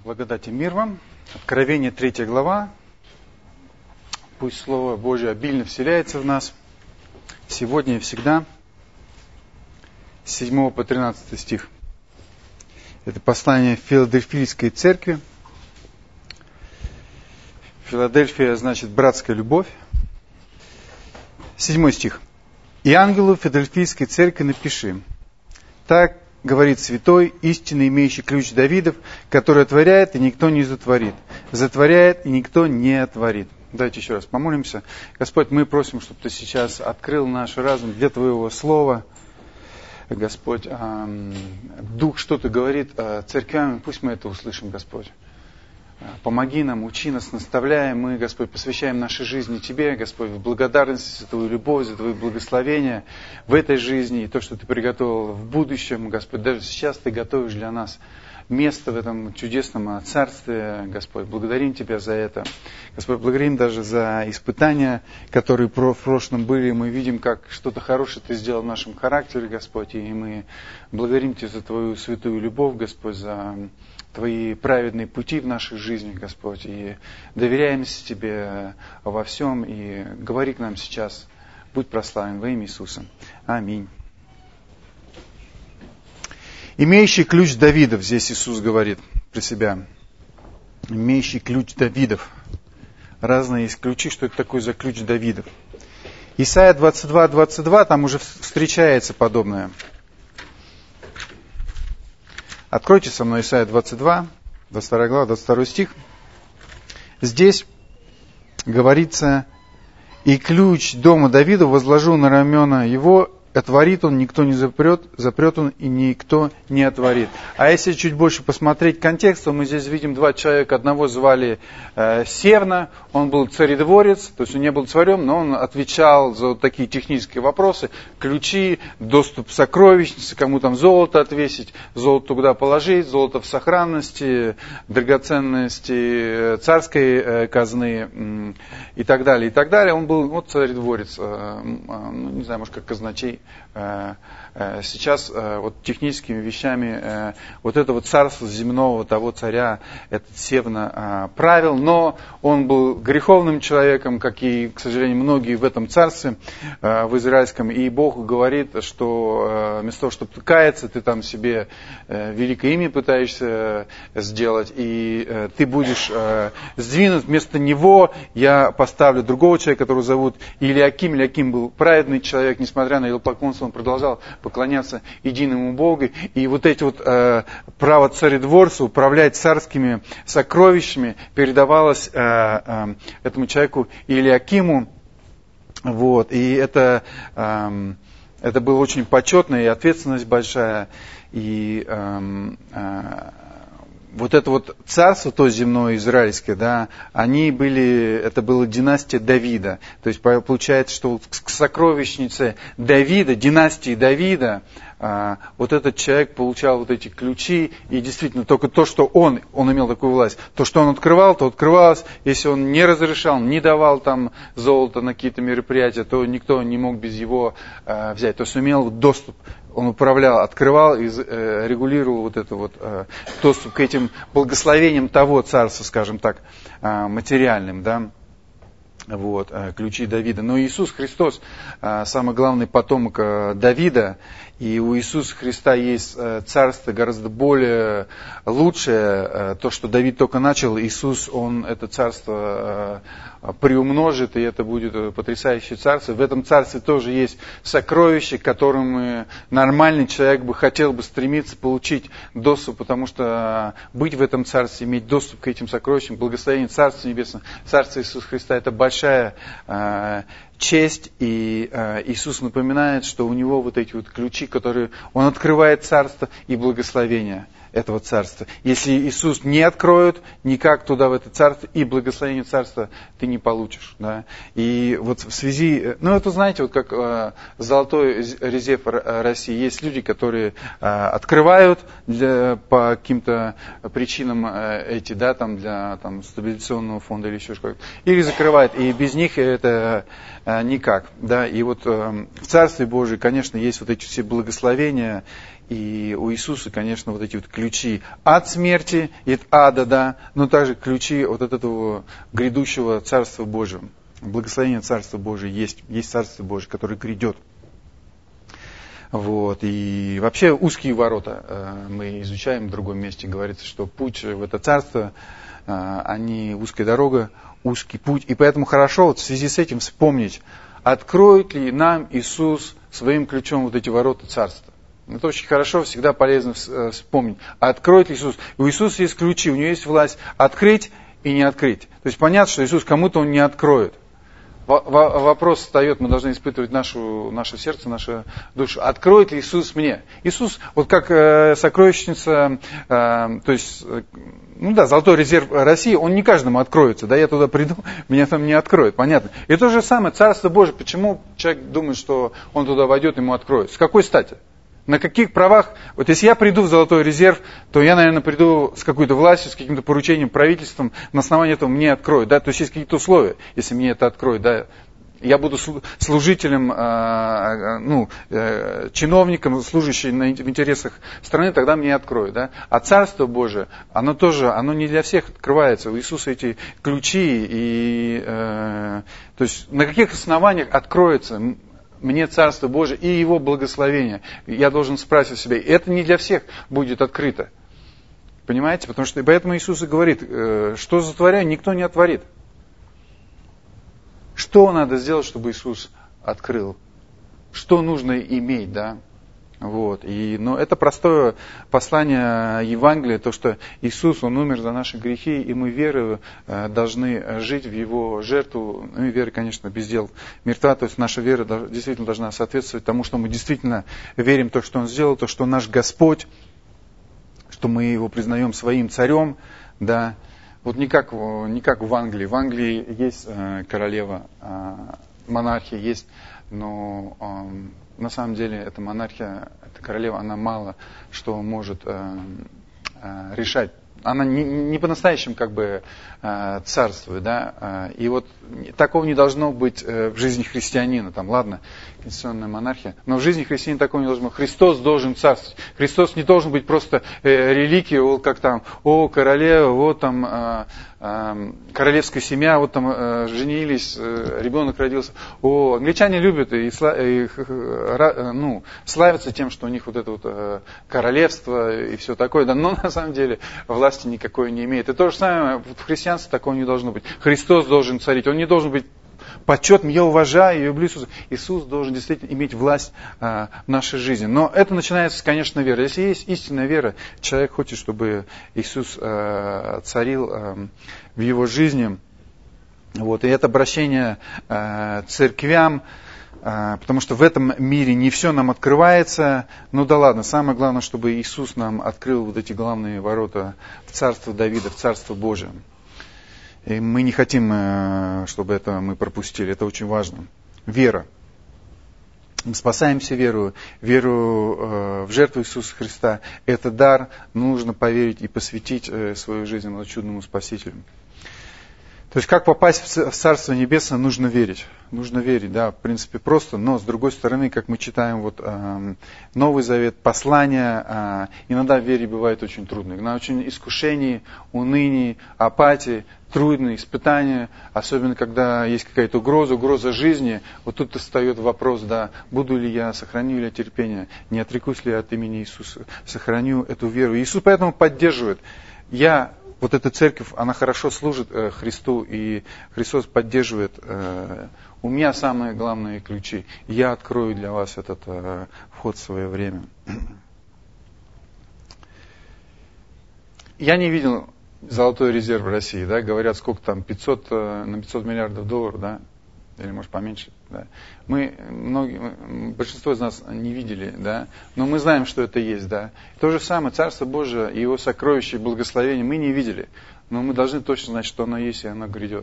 Благодать и мир вам. Откровение 3 глава. Пусть Слово Божие обильно вселяется в нас. Сегодня и всегда. С 7 по 13 стих. Это послание Филадельфийской церкви. Филадельфия значит братская любовь. 7 стих. «И ангелу Филадельфийской церкви напиши. Так говорит святой, истинно имеющий ключ Давидов, который отворяет, и никто не затворит. Затворяет, и никто не отворит». Давайте еще раз помолимся. Господь, мы просим, чтобы Ты сейчас открыл наш разум для Твоего Слова. Господь, Дух что-то говорит церквям, пусть мы это услышим, Господь. Помоги нам, учи нас, наставляй. Мы, Господь, посвящаем нашей жизни Тебе, Господь, в благодарность за Твою любовь, за Твое благословение в этой жизни и то, что Ты приготовил в будущем, Господь. Даже сейчас Ты готовишь для нас место в этом чудесном Царстве, Господь. Благодарим Тебя за это. Господь, благодарим даже за испытания, которые в прошлом были. Мы видим, как что-то хорошее Ты сделал в нашем характере, Господь. И мы благодарим Тебя за Твою святую любовь, Господь, за Твои праведные пути в нашей жизни, Господь, и доверяемся Тебе во всем, и говори к нам сейчас, будь прославлен во имя Иисуса. Аминь. Имеющий ключ Давидов, здесь Иисус говорит про себя. Имеющий ключ Давидов. Разные есть ключи, что это такое за ключ Давидов. Исайя 22:22, там уже встречается подобное. Откройте со мной Исайя 22, 22 глава, 22 стих. Здесь говорится: «И ключ дома Давида возложу на ramена его, отворит он, никто не запрет, запрет он, и никто не отворит». А если чуть больше посмотреть контекст, то мы здесь видим два человека. Одного звали Севна, он был царедворец, то есть он не был царем, но он отвечал за вот такие технические вопросы: ключи, доступ к сокровищнице, кому там золото отвесить, золото куда положить, золото в сохранности, драгоценности царской казны и так далее, и так далее. Он был царедворец, не знаю, может, как казначей. Сейчас вот техническими вещами вот это вот царство земного того царя, этот Севна правил, но он был греховным человеком, как и, к сожалению, многие в этом царстве, в израильском, и Бог говорит, что вместо того, чтобы каяться, ты там себе великое имя пытаешься сделать, и ты будешь сдвинут, вместо него я поставлю другого человека, которого зовут Илиаким. Илиаким был праведный человек, несмотря на идолопоклонство, он продолжал поклоняться единому Богу. И вот эти вот право царедворца управлять царскими сокровищами передавалось этому человеку Илиакиму. Вот. И это было очень почетно, и ответственность большая. И вот это вот царство, то земное, израильское, да, это была династия Давида. То есть получается, что к сокровищнице Давида, династии Давида, вот этот человек получал вот эти ключи, и действительно только то, что он имел такую власть, то, что он открывал, то открывалось. Если он не разрешал, не давал там золото на какие-то мероприятия, то никто не мог без его взять. То есть он имел доступ. Он управлял, открывал и регулировал вот это вот доступ к этим благословениям того царства, скажем так, материальным, да, вот, ключи Давида. Но Иисус Христос, самый главный потомок Давида, и у Иисуса Христа есть царство гораздо более лучшее. То, что Давид только начал, Иисус, Он это царство приумножит, и это будет потрясающее царство. В этом царстве тоже есть сокровища, к которым нормальный человек хотел бы стремиться получить доступ, потому что быть в этом царстве, иметь доступ к этим сокровищам, благословение Царства Небесного, Царство Иисуса Христа, это большая честь, и Иисус напоминает, что у Него вот эти вот ключи, которые Он открывает царство и благословение этого царства. Если Иисус не откроет, никак туда, в это царство, и благословение царства ты не получишь. Да? И вот в связи, это знаете, вот как золотой резерв России, есть люди, которые открывают по каким-то причинам эти, да, там, для стабилизационного фонда или еще что-то, или закрывают, и без них это никак. Да? И вот в Царстве Божьем, конечно, есть вот эти все благословения, И у Иисуса, конечно, вот эти вот ключи от смерти и от ада, да, но также ключи от этого грядущего Царства Божьего. Благословение Царства Божьего есть Царство Божье, которое грядет. Вот. И вообще узкие ворота мы изучаем в другом месте. Говорится, что путь в это царство, они узкая дорога, узкий путь. И поэтому хорошо вот в связи с этим вспомнить, откроет ли нам Иисус своим ключом вот эти ворота царства. Это очень хорошо, всегда полезно вспомнить. Откроет ли Иисус? У Иисуса есть ключи, у Него есть власть открыть и не открыть. То есть понятно, что Иисус кому-то Он не откроет. Вопрос встает, мы должны испытывать наше сердце, нашу душу. Откроет ли Иисус мне? Иисус, вот как сокровищница, то есть, золотой резерв России, он не каждому откроется. Да, я туда приду, меня там не откроют, понятно. И то же самое, Царство Божие, почему человек думает, что он туда войдет, ему откроют? С какой стати? На каких правах? Вот если я приду в золотой резерв, то я, наверное, приду с какой-то властью, с каким-то поручением, правительством, на основании этого мне откроют. Да? То есть есть какие-то условия, если мне это откроют. Да? Я буду служителем, чиновником, служащим в интересах страны, тогда мне откроют. Да? А Царство Божие, оно не для всех открывается. У Иисуса эти ключи. То есть на каких основаниях откроется мне Царство Божие и Его благословение? Я должен спрашивать себя. Это не для всех будет открыто. Понимаете? Потому что поэтому Иисус и говорит, что затворяю, никто не отворит. Что надо сделать, чтобы Иисус открыл? Что нужно иметь, да? Вот. Но это простое послание Евангелия, то, что Иисус, Он умер за наши грехи, и мы верой должны жить в Его жертву. Ну и вера, конечно, без дел мертва, то есть наша вера действительно должна соответствовать тому, что мы действительно верим в то, что Он сделал, то, что Он наш Господь, что мы Его признаем своим царем, да. Вот не как в Англии. В Англии есть королева, монархия есть, но на самом деле эта монархия, эта королева, она мало что может решать. Она не по-настоящему царствует, да. И вот такого не должно быть в жизни христианина. Там, ладно, конституционная монархия, но в жизни христианина такого не должно быть. Христос должен царствовать. Христос не должен быть просто реликией, вот как там, королева, вот там королевская семья, вот там женились, ребенок родился. Англичане любят и славятся тем, что у них вот это вот королевство и все такое, да, но на самом деле власти никакой не имеет. И то же самое в христианстве такого не должно быть. Христос должен царить, Он не должен быть почетным, я уважаю, я люблю Иисуса. Иисус должен действительно иметь власть в нашей жизни. Но это начинается, конечно, веры. Если есть истинная вера, человек хочет, чтобы Иисус царил в его жизни. Вот. И это обращение церквям, потому что в этом мире не все нам открывается. Ну да ладно, самое главное, чтобы Иисус нам открыл вот эти главные ворота в Царство Давида, в Царство Божие. И мы не хотим, чтобы это мы пропустили. Это очень важно. Вера. Мы спасаемся верою. Веру в жертву Иисуса Христа. Это дар. Нужно поверить и посвятить свою жизнь чудному Спасителю. То есть, как попасть в Царство Небесное, нужно верить. Нужно верить, да, в принципе, просто, но с другой стороны, как мы читаем Новый Завет, послания, иногда в вере бывает очень трудно. Иногда очень искушений, уныний, апатии, трудные испытания, особенно когда есть какая-то угроза жизни. Вот тут встает вопрос, да, буду ли я, сохраню ли я терпение, не отрекусь ли я от имени Иисуса, сохраню эту веру. Иисус поэтому поддерживает. Вот эта церковь, она хорошо служит Христу, и Христос поддерживает. У меня самые главные ключи. Я открою для вас этот вход в свое время. Я не видел золотой резерв в России, да, говорят, сколько там, 500 миллиардов долларов, да, или может поменьше, да. Большинство из нас не видели, да, но мы знаем, что это есть, да. То же самое, Царство Божие и Его сокровища и благословения мы не видели, но мы должны точно знать, что оно есть и оно грядет.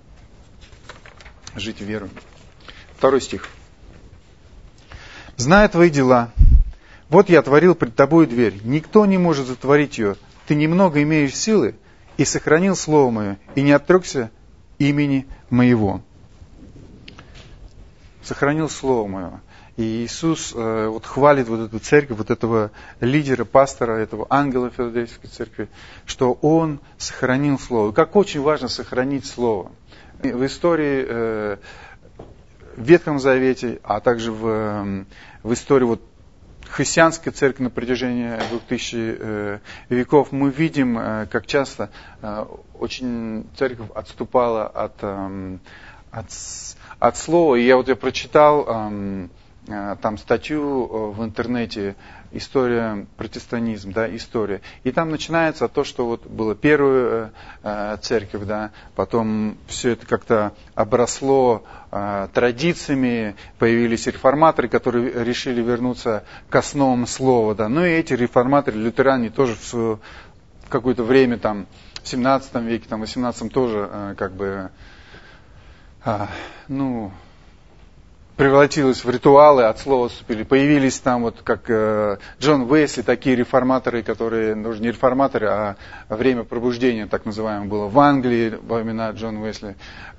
Жить верой. 2 стих. «Зная твои дела, вот я отворил пред тобою дверь, никто не может затворить ее. Ты немного имеешь силы, и сохранил слово мое, и не отрекся имени моего». Сохранил слово мое. И Иисус вот хвалит вот эту церковь, вот этого лидера, пастора, этого ангела Филадельфийской церкви, что он сохранил Слово. И как очень важно сохранить Слово. В истории, в Ветхом Завете, а также в истории вот христианской церкви на протяжении 2000 веков мы видим, как часто очень церковь отступала от слова. И я прочитал там статью в интернете «История протестанизм», да, история. И там начинается то, что вот была первая церковь, да, потом все это как-то обросло традициями, появились реформаторы, которые решили вернуться к основам слова, да. Ну и эти реформаторы, лютеране тоже в какое-то время, там, в 17 веке, там, в 18 тоже, превратилось в ритуалы, от слова отступили. Появились там вот как Джон Уэсли, такие реформаторы, которые, не реформаторы, а время пробуждения, так называемое, было в Англии во времена Джона Уэсли.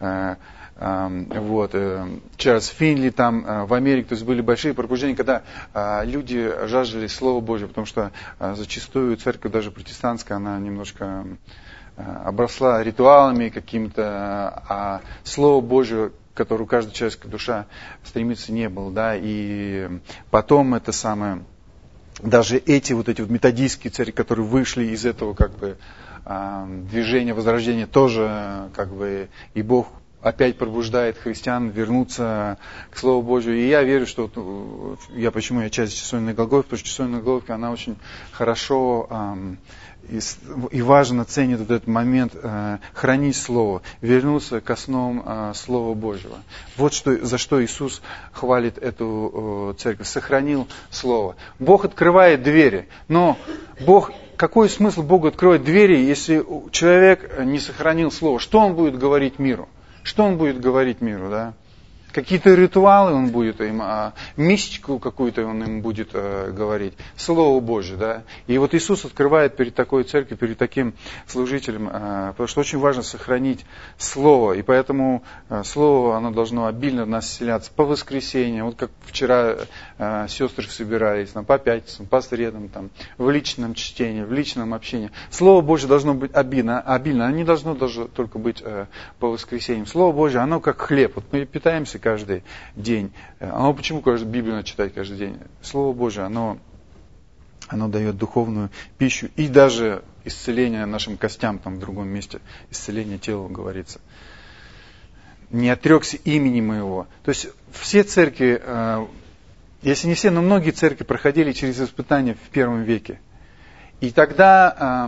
Чарльз Финли там в Америке, то есть были большие пробуждения, когда люди жаждали Слова Божьего, потому что зачастую церковь, даже протестантская, она немножко обросла ритуалами какими-то, а Слово Божье, которую каждая человеческая душа стремится, не было, да, и потом это самое, даже эти вот методистские церкви, которые вышли из этого движения возрождения, тоже и Бог опять пробуждает христиан вернуться к Слову Божию. И я верю, что почему я часть часовни Голгофы, потому что часовня Голгофы, она очень хорошо и важно ценит вот этот момент хранить Слово, вернуться к основам Слова Божьего. Вот за что Иисус хвалит эту церковь. Сохранил Слово. Бог открывает двери, но какой смысл Богу открывать двери, если человек не сохранил Слово? Что он будет говорить миру? Что он будет говорить миру, да? Какие-то ритуалы он будет им, мистику какую-то он им будет говорить, Слово Божье, да. И вот Иисус открывает перед такой церковью, перед таким служителем, потому что очень важно сохранить Слово, и поэтому Слово, оно должно обильно в нас вселяться по воскресеньям, вот как вчера сестры собирались, по пятницам, по средам, в личном чтении, в личном общении. Слово Божье должно быть обильно, оно не должно даже только быть по воскресеньям. Слово Божье, оно как хлеб, вот мы питаемся каждый день. Почему Библию надо читать каждый день? Слово Божие, оно дает духовную пищу и даже исцеление нашим костям, в другом месте, исцеление тела говорится. Не отрекся имени моего. То есть все церкви, если не все, но многие церкви проходили через испытания в первом веке. И тогда,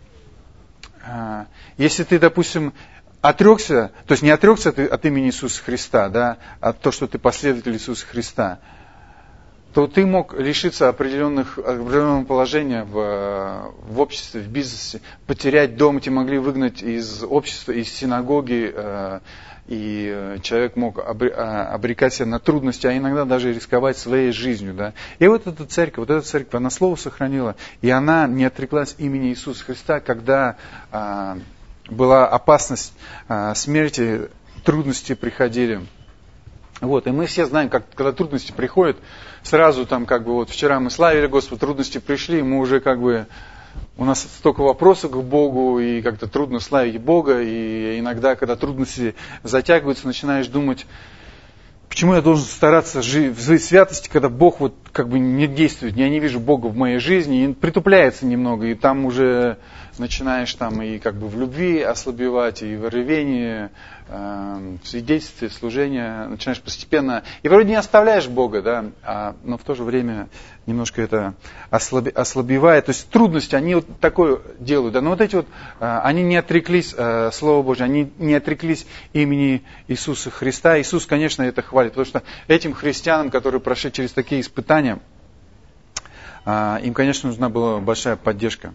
если ты, допустим, отрекся, то есть не отрекся от имени Иисуса Христа, да, от того, что ты последователь Иисуса Христа, то ты мог лишиться определенного положения в обществе, в бизнесе, потерять дом, тебя могли выгнать из общества, из синагоги, и человек мог обрекать себя на трудности, а иногда даже рисковать своей жизнью. Да. И вот эта церковь, она Слово сохранила, и она не отреклась имени Иисуса Христа, когда была опасность смерти, трудности приходили. И мы все знаем, когда трудности приходят, сразу вчера мы славили Господа, трудности пришли, мы уже у нас столько вопросов к Богу, и как-то трудно славить Бога, и иногда, когда трудности затягиваются, начинаешь думать, почему я должен стараться жить в святости, когда Бог не действует, я не вижу Бога в моей жизни, и притупляется немного, и там уже начинаешь и в любви ослабевать, и в ревении, в свидетельстве, служении, начинаешь постепенно, и вроде не оставляешь Бога, да, но в то же время немножко это ослабевает. То есть трудности, они такое делают, да, но они не отреклись Слова Божьего, они не отреклись имени Иисуса Христа. Иисус, конечно, это хвалит, потому что этим христианам, которые прошли через такие испытания, им, конечно, нужна была большая поддержка.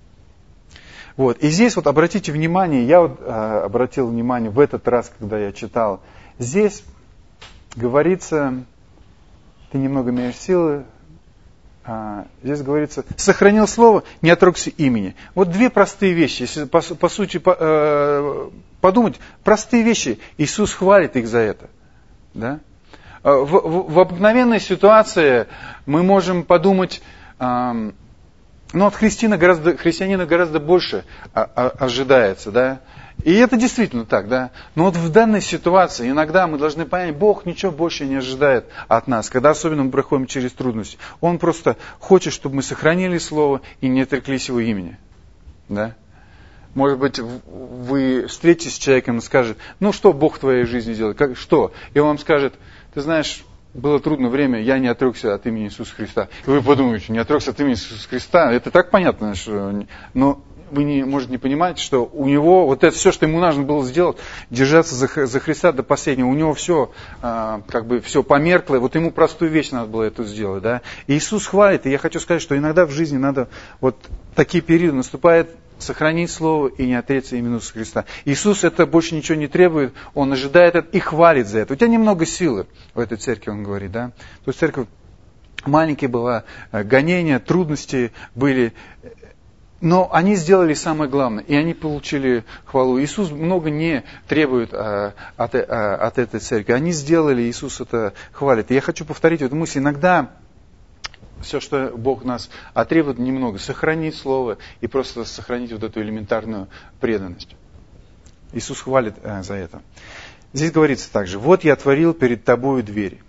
И здесь обратите внимание, я обратил внимание в этот раз, когда я читал, здесь говорится, ты немного имеешь силы, здесь говорится, сохранил слово, не отрекся имени. Две простые вещи, если по сути подумать, простые вещи, Иисус хвалит их за это. Да? в обыкновенной ситуации мы можем подумать, от христианина гораздо больше ожидается, да. И это действительно так, да. Но вот в данной ситуации иногда мы должны понять, Бог ничего больше не ожидает от нас, когда особенно мы проходим через трудности. Он просто хочет, чтобы мы сохранили Слово и не отреклись Его имени. Да? Может быть, вы встретитесь с человеком и скажет, что Бог в твоей жизни делает? Что? И он вам скажет, ты знаешь, было трудное время, я не отрекся от имени Иисуса Христа. И вы подумаете, не отрекся от имени Иисуса Христа? Это так понятно, что... Но вы не можете не понимать, что у него вот это все, что ему нужно было сделать, держаться за Христа до последнего, у него все все померкло, вот ему простую вещь надо было это сделать. Да? И Иисус хвалит, и я хочу сказать, что иногда в жизни надо, вот такие периоды наступают, сохранить Слово и не отречься имени Иисуса Христа. Иисус это больше ничего не требует, Он ожидает это и хвалит за это. У тебя немного силы в этой церкви, Он говорит. Да? То есть церковь маленькая была, гонения, трудности были... Но они сделали самое главное, и они получили хвалу. Иисус много не требует от этой церкви. Они сделали, Иисус это хвалит. И я хочу повторить эту мысль. Иногда все, что Бог нас требует, немного. Сохранить Слово и просто сохранить вот эту элементарную преданность. Иисус хвалит за это. Здесь говорится также, вот я отворил перед тобою дверь.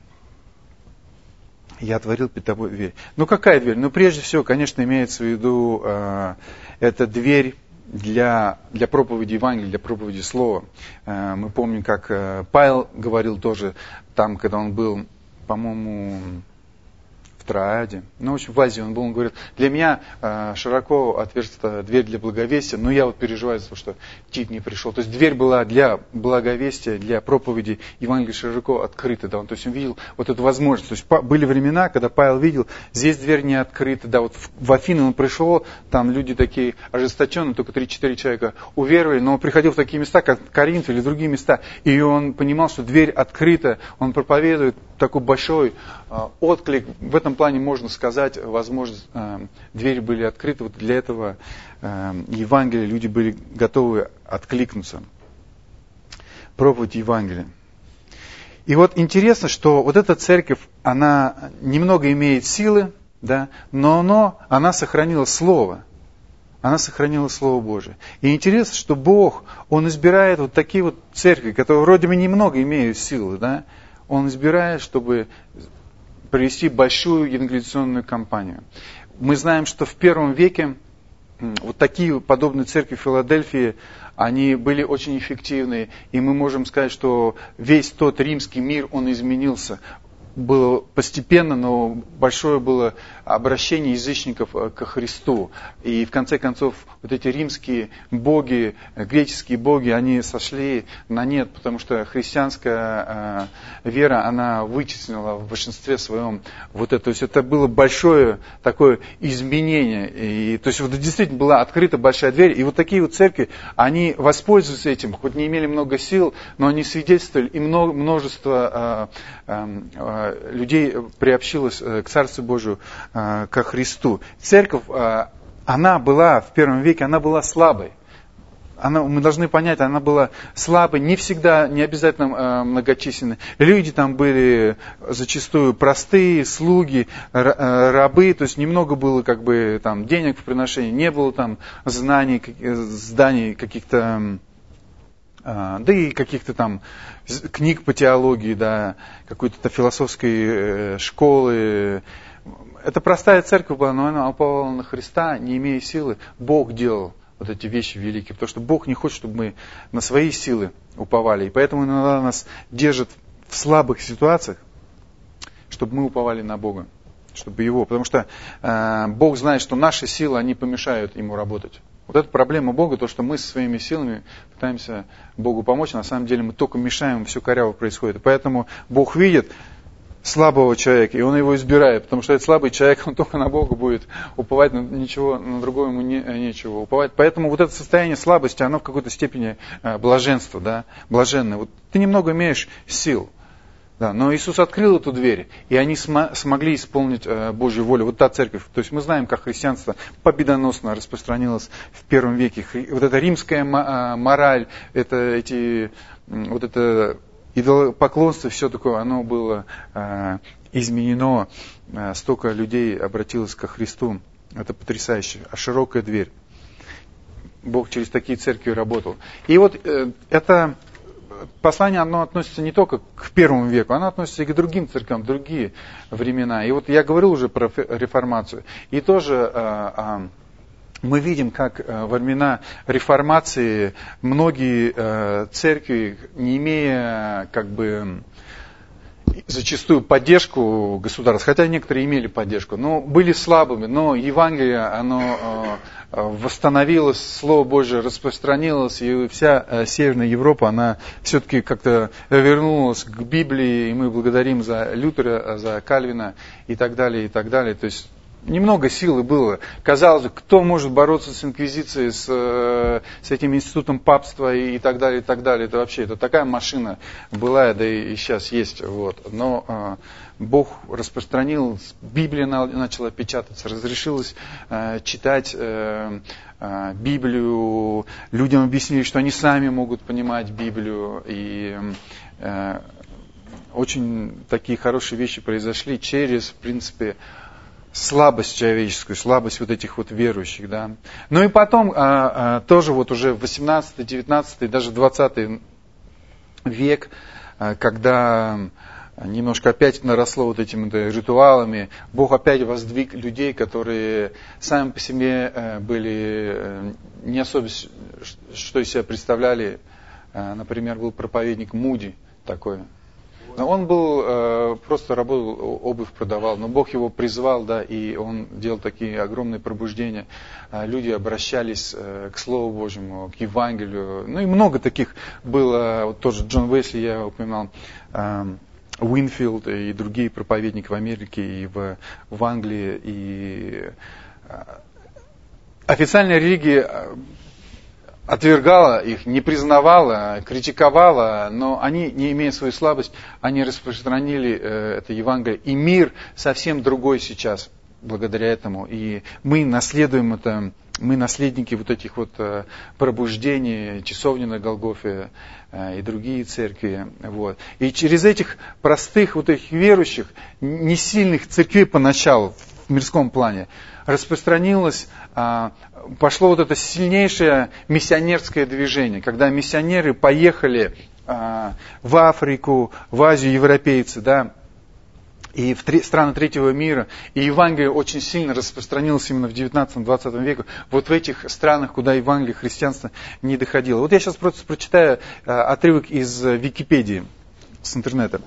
Я отворил перед тобой дверь. Какая дверь? Прежде всего, конечно, имеется в виду это дверь для проповеди Евангелия, для проповеди Слова. Мы помним, как Павел говорил тоже там, когда он был, по-моему, в Троаде. В общем, в Азии он был, он говорит, для меня широко отверста дверь для благовестия, но я переживаю за то, что Тит не пришел. То есть дверь была для благовестия, для проповеди Евангелия широко открыта. Да? То есть он видел вот эту возможность. То есть были времена, когда Павел видел, здесь дверь не открыта. Да? Вот в Афины он пришел, там люди такие ожесточенные, только 3-4 человека уверовали, но он приходил в такие места, как Коринф или другие места, и он понимал, что дверь открыта, он проповедует такой большой отклик. В этом плане можно сказать, возможно, двери были открыты. Вот для этого Евангелия люди были готовы откликнуться. Проповедь Евангелия. И вот интересно, что вот эта церковь, она немного имеет силы, да, но она сохранила Слово. Она сохранила Слово Божие. И интересно, что Бог, Он избирает вот такие вот церкви, которые вроде бы немного имеют силы, да, Он избирает, чтобы провести большую евангелизационную кампанию. Мы знаем, что в первом веке вот такие подобные церкви в Филадельфии, они были очень эффективны. И мы можем сказать, что весь тот римский мир, он изменился. Было постепенно, но большое было обращение язычников ко Христу. И в конце концов, вот эти римские боги, греческие боги, они сошли на нет, потому что христианская вера, она вытеснила в большинстве своем вот это. То есть это было большое такое изменение. И, то есть вот действительно была открыта большая дверь. И вот такие вот церкви, они воспользуются этим, хоть не имели много сил, но они свидетельствовали, и множество людей приобщилось к Царству Божию, ко Христу. Церковь, она была в первом веке, она была слабой. Мы должны понять, она была слабой, не всегда, не обязательно многочисленной. Люди там были зачастую простые, слуги, рабы, то есть немного было там денег в приношении, не было там зданий каких-то, да и каких-то там книг по теологии, да, какой-то философской школы. Это простая церковь была, но она уповала на Христа, не имея силы. Бог делал вот эти вещи великие, потому что Бог не хочет, чтобы мы на свои силы уповали. И поэтому иногда нас держит в слабых ситуациях, чтобы мы уповали на Бога, чтобы Его. Потому что Бог знает, что наши силы, они помешают Ему работать. Вот это проблема Бога, то, что мы со своими силами пытаемся Богу помочь, на самом деле мы только мешаем, все коряво происходит. И поэтому Бог видит слабого человека, и Он его избирает, потому что этот слабый человек, он только на Бога будет уповать, ничего, на другого ему нечего уповать. Поэтому вот это состояние слабости, оно в какой-то степени блаженства, да, блаженное. Вот ты немного имеешь сил, да, но Иисус открыл эту дверь, и они смогли исполнить Божью волю. Вот та церковь, то есть мы знаем, как христианство победоносно распространилось в первом веке. Вот эта римская мораль, вот это идолопоклонство, все такое, оно было изменено. Столько людей обратилось ко Христу. Это потрясающе. А широкая дверь. Бог через такие церкви работал. И вот это послание, оно относится не только к первому веку, оно относится и к другим церквям, в другие времена. И вот я говорил уже про реформацию. И тоже мы видим, как во времена реформации многие церкви, не имея зачастую поддержку государства, хотя некоторые имели поддержку, но были слабыми, но Евангелие, оно восстановилось, Слово Божие распространилось, и вся Северная Европа, она все-таки как-то вернулась к Библии, и мы благодарим за Лютера, за Кальвина и так далее, и так далее. То есть немного силы было. Казалось бы, кто может бороться с инквизицией, с этим институтом папства и так далее, и так далее. Это вообще такая машина была, да и сейчас есть. Вот. Но Бог распространил, Библия начала печататься, разрешилось читать Библию. Людям объяснили, что они сами могут понимать Библию. И очень такие хорошие вещи произошли через, в принципе, слабость человеческую, слабость вот этих вот верующих, да. Ну и потом, тоже вот уже 18, 19, даже 20 век, когда немножко опять наросло вот этими ритуалами, Бог опять воздвиг людей, которые сами по себе были не особо, что из себя представляли. Например, был проповедник Муди такой. Он был, просто работал, обувь продавал, но Бог его призвал, да, и он делал такие огромные пробуждения. Люди обращались к Слову Божьему, к Евангелию. Ну и много таких было, вот тоже Джон Уэсли, я упоминал, Уинфилд и другие проповедники в Америке и в Англии. И официальная религия отвергала их, не признавала, критиковала, но они, не имея свою слабость, они распространили это Евангелие. И мир совсем другой сейчас благодаря этому. И мы наследуем это, мы наследники вот этих вот пробуждений, часовни на Голгофе и другие церкви. Вот. И через этих простых вот этих верующих, не сильных церквей поначалу в мирском плане, распространилось, пошло вот это сильнейшее миссионерское движение, когда миссионеры поехали в Африку, в Азию, европейцы, да, и в страны третьего мира, и Евангелие очень сильно распространилось именно в 19-20 веке, вот в этих странах, куда Евангелие, христианство не доходило. Вот я сейчас просто прочитаю отрывок из Википедии, с интернета.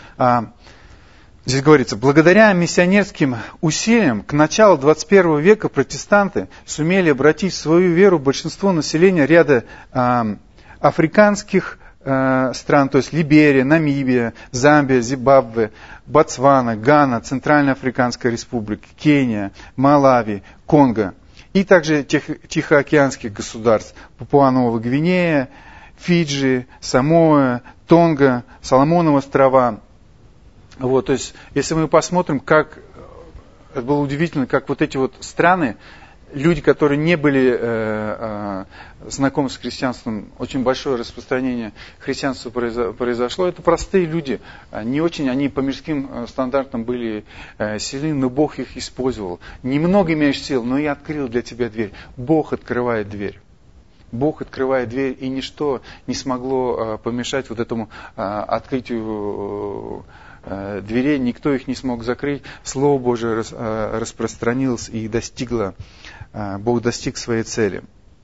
Здесь говорится, благодаря миссионерским усилиям к началу 21 века протестанты сумели обратить в свою веру большинство населения ряда африканских стран, то есть Либерия, Намибия, Замбия, Зимбабве, Ботсвана, Гана, Центральная Африканская Республика, Кения, Малави, Конго и также Тихоокеанских государств, Папуа-Новая Гвинея, Фиджи, Самоа, Тонга, Соломоновы острова. Вот, то есть, если мы посмотрим, как это было удивительно, как вот эти вот страны, люди, которые не были знакомы с христианством, очень большое распространение христианства произошло. Это простые люди, не очень, они по мирским стандартам были сильны, но Бог их использовал. Немного имеешь сил, но я открыл для тебя дверь. Бог открывает дверь. Бог открывает дверь, и ничто не смогло помешать вот этому открытию дверей, никто их не смог закрыть. Слово Божие распространилось и достигло, Бог достиг своей цели.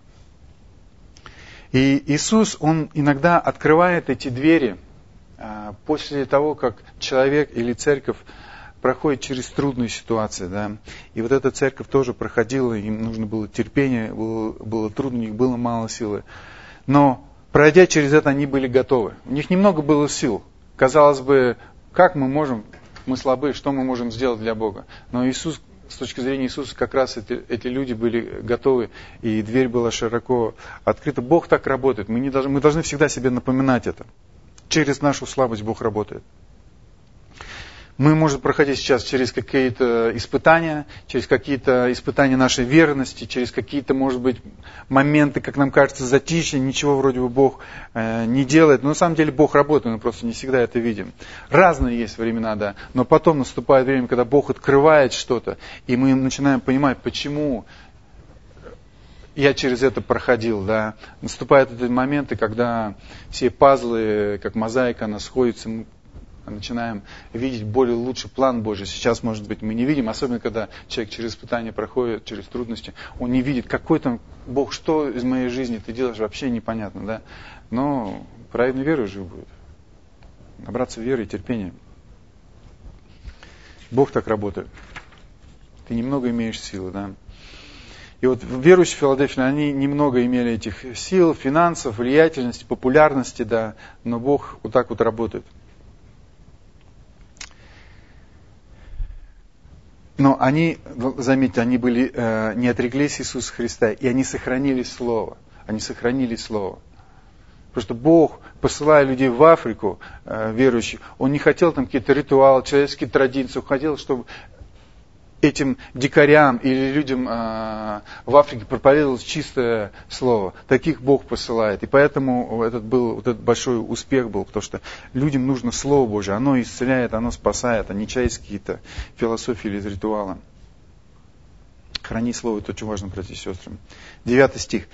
И Иисус, Он иногда открывает эти двери после того, как человек или церковь проходит через трудные ситуации. Да? И вот эта церковь тоже проходила, им нужно было терпение, было трудно, у них было мало силы. Но пройдя через это, они были готовы. У них немного было сил. Казалось бы, как мы можем, мы слабы, что мы можем сделать для Бога? Но Иисус, с точки зрения Иисуса, как раз эти люди были готовы, и дверь была широко открыта. Бог так работает. Мы должны всегда себе напоминать это. Через нашу слабость Бог работает. Мы можем проходить сейчас через какие-то испытания нашей верности, через какие-то, может быть, моменты, как нам кажется, затишья, ничего вроде бы Бог не делает. Но на самом деле Бог работает, мы просто не всегда это видим. Разные есть времена, да, но потом наступает время, когда Бог открывает что-то, и мы начинаем понимать, почему я через это проходил, да. Наступают эти моменты, когда все пазлы, как мозаика, она сходится, мы начинаем видеть более лучший план Божий. Сейчас, может быть, мы не видим, особенно когда человек через испытания проходит, через трудности, он не видит, какой там Бог, что из моей жизни ты делаешь, вообще непонятно, да. Но праведной верой жив будет. Набраться веры и терпения. Бог так работает. Ты немного имеешь силы, да. И вот верующие в Филадельфии, они немного имели этих сил, финансов, влиятельности, популярности, да, но Бог вот так вот работает. Но они, заметьте, они были, не отреклись Иисуса Христа, и они сохранили Слово. Они сохранили Слово. Потому что Бог, посылая людей в Африку, верующих, Он не хотел там какие-то ритуалы, человеческие традиции, Он хотел, чтобы этим дикарям или людям в Африке проповедовалось чистое слово. Таких Бог посылает. И поэтому этот большой успех был, потому что людям нужно Слово Божие. Оно исцеляет, оно спасает, а не человеческие какие-то философии или ритуалы. Храни Слово, это очень важно, братья и сестры. 9 стих.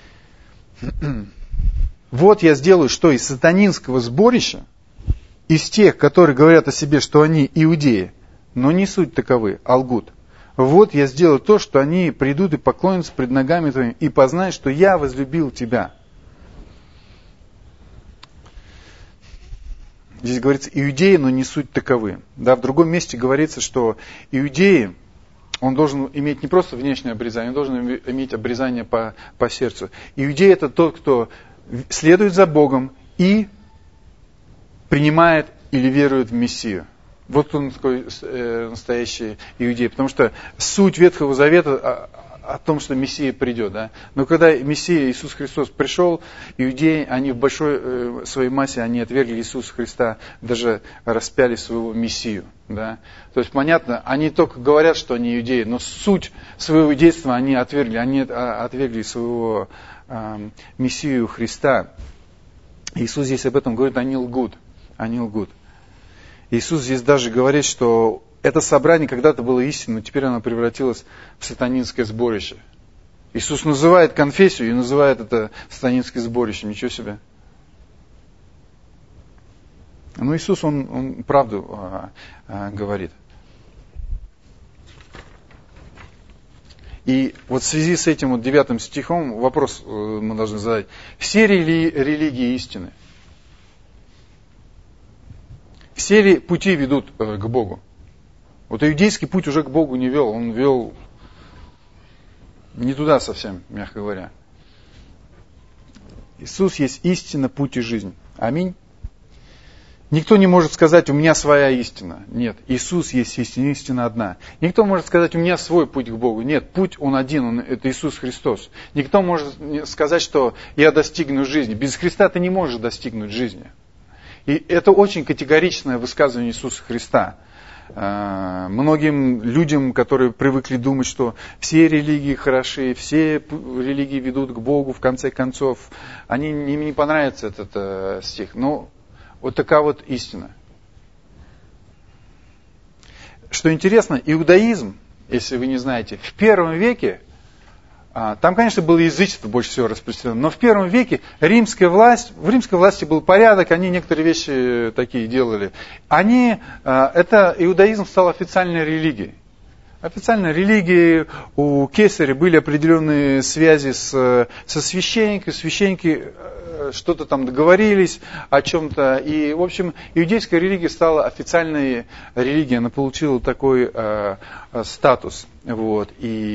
«Вот я сделаю, что из сатанинского сборища, из тех, которые говорят о себе, что они иудеи, но не суть таковы, а лгут. Вот я сделаю то, что они придут и поклонятся пред ногами твоими, и познают, что я возлюбил тебя». Здесь говорится иудеи, но не суть таковы. Да, в другом месте говорится, что иудеи, он должен иметь не просто внешнее обрезание, он должен иметь обрезание по сердцу. Иудей — это тот, кто следует за Богом и принимает или верует в Мессию. Вот он такой настоящий иудей. Потому что суть Ветхого Завета о том, что Мессия придет. Да? Но когда Мессия, Иисус Христос, пришел, иудеи, они в большой своей массе, они отвергли Иисуса Христа, даже распяли своего Мессию. Да? То есть, понятно, они только говорят, что они иудеи, но суть своего иудейства они отвергли своего Мессию Христа. Иисус здесь об этом говорит, они лгут. Иисус здесь даже говорит, что это собрание когда-то было истинным, но теперь оно превратилось в сатанинское сборище. Иисус называет конфессию и называет это сатанинским сборищем. Ничего себе. Но Иисус, Он правду говорит. И вот в связи с этим 9 стихом вопрос мы должны задать. Все религии истины? Все ли пути ведут к Богу? Вот иудейский путь уже к Богу не вел, он вел не туда совсем, мягко говоря. Иисус есть истина, путь и жизнь. Аминь. Никто не может сказать, у меня своя истина. Нет, Иисус есть истина, истина одна. Никто может сказать, у меня свой путь к Богу. Нет, путь он один, это Иисус Христос. Никто может сказать, что я достигну жизни. Без Христа ты не можешь достигнуть жизни. И это очень категоричное высказывание Иисуса Христа. Многим людям, которые привыкли думать, что все религии хороши, все религии ведут к Богу, в конце концов, им не понравится этот стих. Но вот такая вот истина. Что интересно, иудаизм, если вы не знаете, в первом веке, там, конечно, было язычество больше всего распространено, но в первом веке в римской власти был порядок, они некоторые вещи такие делали. Это иудаизм стал официальной религией. Официальной религией у кесаря были определенные связи со священниками, священники что-то там договорились о чем-то. И, в общем, иудейская религия стала официальной религией, она получила такой статус. Вот.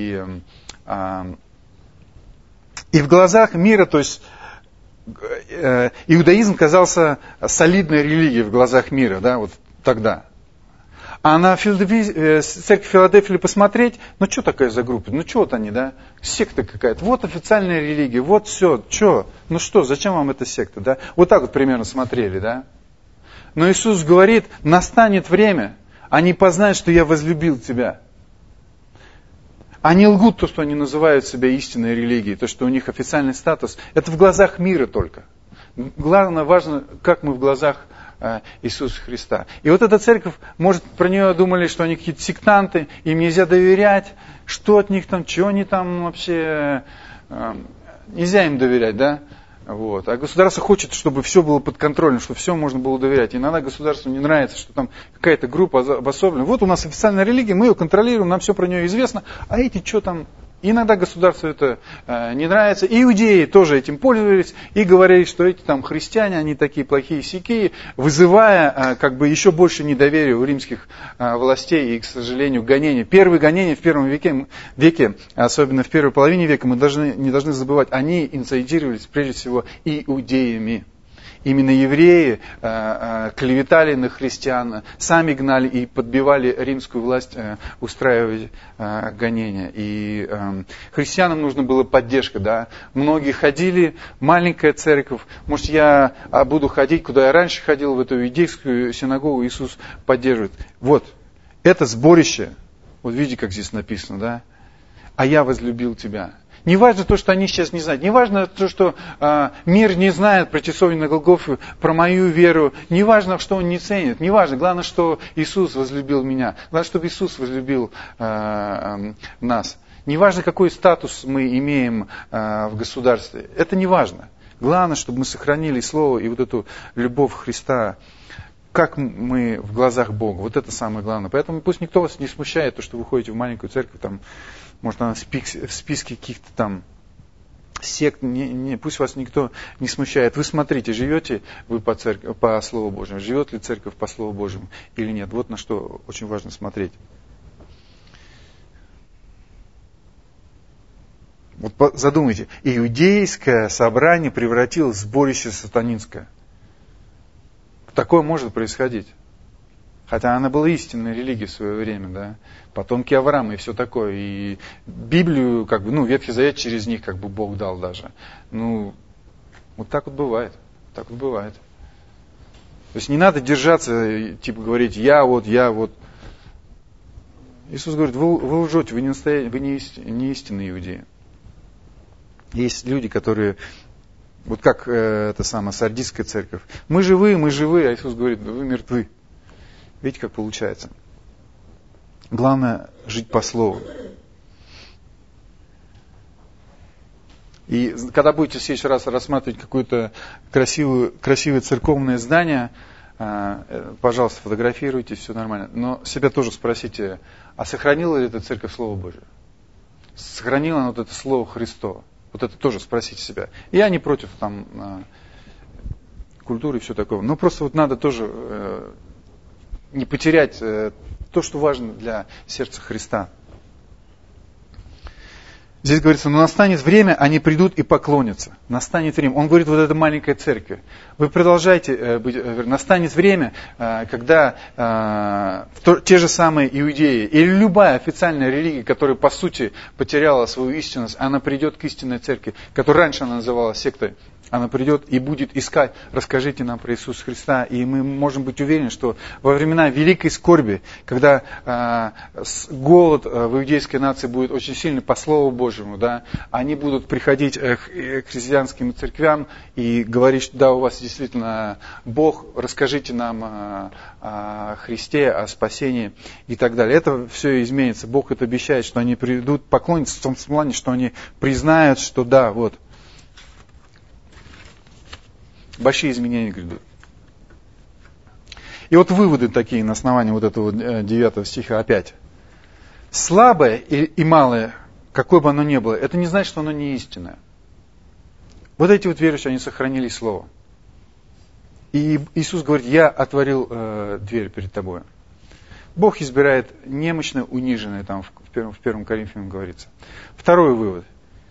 И в глазах мира, то есть иудаизм казался солидной религией в глазах мира, да, вот тогда. А на церковь Филадельфии посмотреть, ну что такая за группа, ну что вот они, да, секта какая-то, вот официальная религия, вот все, что, ну что, зачем вам эта секта, да, вот так вот примерно смотрели, да. Но Иисус говорит, настанет время, Они познают, что я возлюбил тебя. Они лгут то, что они называют себя истинной религией, то, что у них официальный статус. Это в глазах мира только. Главное, важно, как мы в глазах Иисуса Христа. И вот эта церковь, может, про нее думали, что они какие-то сектанты, им нельзя доверять, что от них там, чего они там вообще... Нельзя им доверять, да? Вот. А государство хочет, чтобы все было под контролем, чтобы все можно было доверять. Иногда государству не нравится, что там какая-то группа обособлена. Вот у нас официальная религия, мы ее контролируем, нам все про нее известно, а эти что там... Иногда государству это не нравится. Иудеи тоже этим пользовались и говорили, что эти там христиане, они такие плохие сякие, вызывая как бы еще больше недоверия у римских властей и, к сожалению, гонения. Первые гонения в первом веке, особенно в первой половине века, мы не должны забывать, они инициировались прежде всего иудеями. Именно евреи клеветали на христиан, сами гнали и подбивали римскую власть устраивать гонения. И христианам нужна была поддержка. Да? Многие ходили, маленькая церковь. Может, я буду ходить, куда я раньше ходил, в эту иудейскую синагогу, Иисус поддерживает. Вот, это сборище. Вот видите, как здесь написано, да? «А я возлюбил тебя». Не важно то, что они сейчас не знают. Не важно то, что мир не знает про часовню на Голгофе, про мою веру. Не важно, что он не ценит. Не важно. Главное, что Иисус возлюбил меня. Главное, чтобы Иисус возлюбил нас. Не важно, какой статус мы имеем в государстве. Это не важно. Главное, чтобы мы сохранили Слово и вот эту любовь Христа. Как мы в глазах Бога. Вот это самое главное. Поэтому пусть никто вас не смущает, то, что вы ходите в маленькую церковь, там, может, она в списке каких-то там сект, пусть вас никто не смущает. Вы смотрите, живете вы по Слову Божьему, живет ли церковь по Слову Божьему или нет. Вот на что очень важно смотреть. Вот задумайте, иудейское собрание превратилось в сборище сатанинское. Такое может происходить. Хотя она была истинной религией в свое время, да. Потомки Авраама и все такое. И Библию, как бы, Ветхий Завет через них как бы Бог дал даже. Вот так вот бывает. Так вот бывает. То есть не надо держаться, типа говорить, я вот. Иисус говорит, вы лжете, вы не истинные иудеи. Есть люди, которые, вот как эта самая сардийская церковь. Мы живы, а Иисус говорит, вы мертвы. Видите, как получается. Главное жить по Слову. И когда будете в следующий раз рассматривать какое-то красивое церковное здание, пожалуйста, фотографируйте, все нормально. Но себя тоже спросите, а сохранила ли эта церковь Слово Божие? Сохранила она вот это Слово Христово? Вот это тоже спросите себя. Я не против там культуры и все такое. Но просто вот надо тоже не потерять то, что важно для сердца Христа. Здесь говорится, но настанет время, они придут и поклонятся. Настанет время. Он говорит, вот эта маленькая церковь. Вы продолжайте быть, настанет время, когда те же самые иудеи или любая официальная религия, которая по сути потеряла свою истинность, она придет к истинной церкви, которую раньше она называлась сектой. Она придет и будет искать, расскажите нам про Иисуса Христа. И мы можем быть уверены, что во времена великой скорби, когда голод в иудейской нации будет очень сильный по Слову Божьему, да, они будут приходить к христианским церквям и говорить, что да, у вас действительно Бог, расскажите нам о Христе, о спасении и так далее. Это все изменится. Бог это обещает, что они придут поклониться в том плане, что они признают, что да, вот, большие изменения грядут. И вот выводы такие на основании вот этого 9 стиха опять. Слабое и малое, какое бы оно ни было, это не значит, что оно не истинное. Вот эти вот верующие, они сохранили Слово. И Иисус говорит, я отворил дверь перед тобой. Бог избирает немощное, униженное, там в 1 Коринфянам говорится. Второй вывод.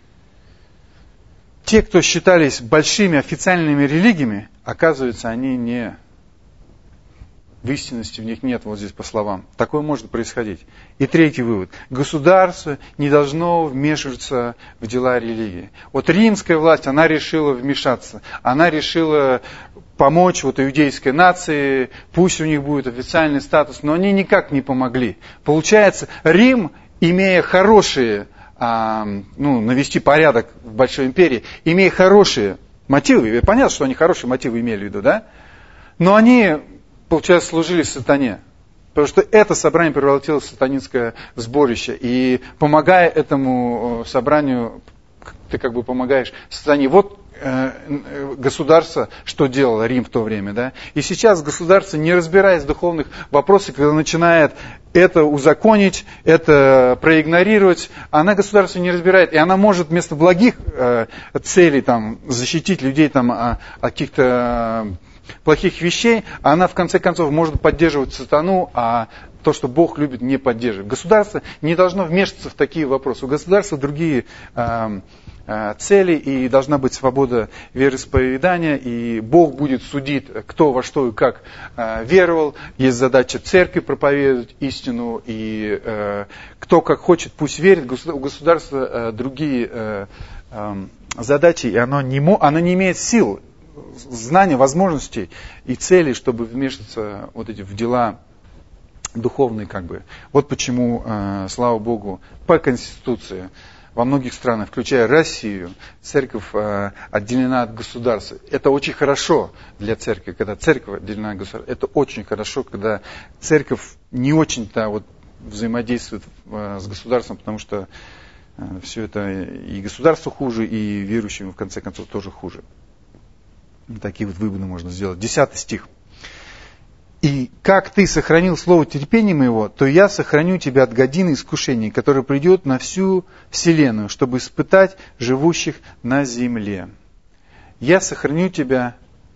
Те, кто считались большими официальными религиями, оказывается, они не... В истинности в них нет, вот здесь по словам. Такое может происходить. И третий вывод. Государство не должно вмешиваться в дела религии. Вот римская власть, она решила вмешаться. Она решила помочь вот иудейской нации, пусть у них будет официальный статус, но они никак не помогли. Получается, Рим, имея хорошие, навести порядок в большой империи, имея хорошие мотивы, понятно, что они хорошие мотивы имели в виду, да? Но они, получается, служили сатане. Потому что это собрание превратилось в сатанинское сборище. И помогая этому собранию, ты как бы помогаешь сатане. Вот государство, что делало Рим в то время, да? И сейчас государство, не разбираясь в духовных вопросах, когда начинает это узаконить, это проигнорировать, она государство не разбирает. И она может вместо благих целей там, защитить людей там, от каких-то плохих вещей, она в конце концов может поддерживать сатану, а то, что Бог любит, не поддерживать. Государство не должно вмешиваться в такие вопросы. У государства другие цели, и должна быть свобода вероисповедания, и Бог будет судить, кто во что и как веровал. Есть задача церкви проповедовать истину, и кто как хочет, пусть верит. У государства другие задачи, и оно не имеет сил, знания, возможностей и целей, чтобы вмешиваться в дела духовные как бы. Вот почему, слава Богу, по Конституции во многих странах, включая Россию, церковь отделена от государства. Это очень хорошо для церкви, когда церковь отделена от государства. Это очень хорошо, когда церковь не очень-то взаимодействует с государством, потому что все это и государству хуже, и верующим в конце концов тоже хуже. Такие выводы можно сделать. 10 стих. «И как ты сохранил слово терпения моего, то я сохраню тебя от годины искушений, которое придет на всю вселенную, чтобы испытать живущих на земле. Я сохраню тебя